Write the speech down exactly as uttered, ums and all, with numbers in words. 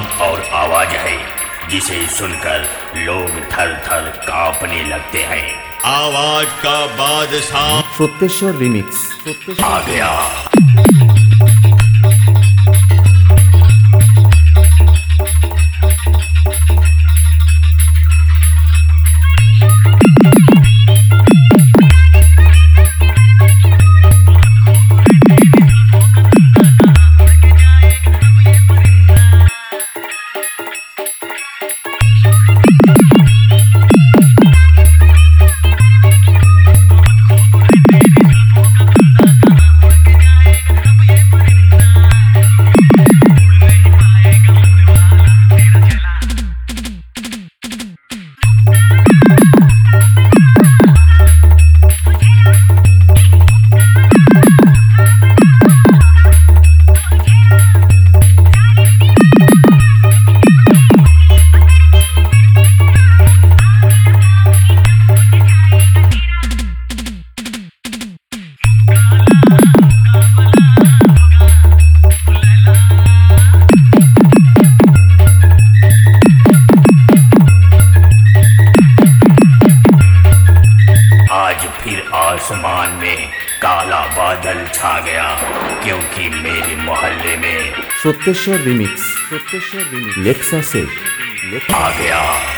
और आवाज है जिसे सुनकर लोग थर थर कांपने लगते हैं। आवाज का बादशाह सत्येश्वर रिमिक्स आ गया। फिर आसमान में काला बादल छा गया क्योंकि मेरे मोहल्ले में सत्येश्वर रिमिक्स सत्येश्वर रिमिक्स लेक्सा से आ गया।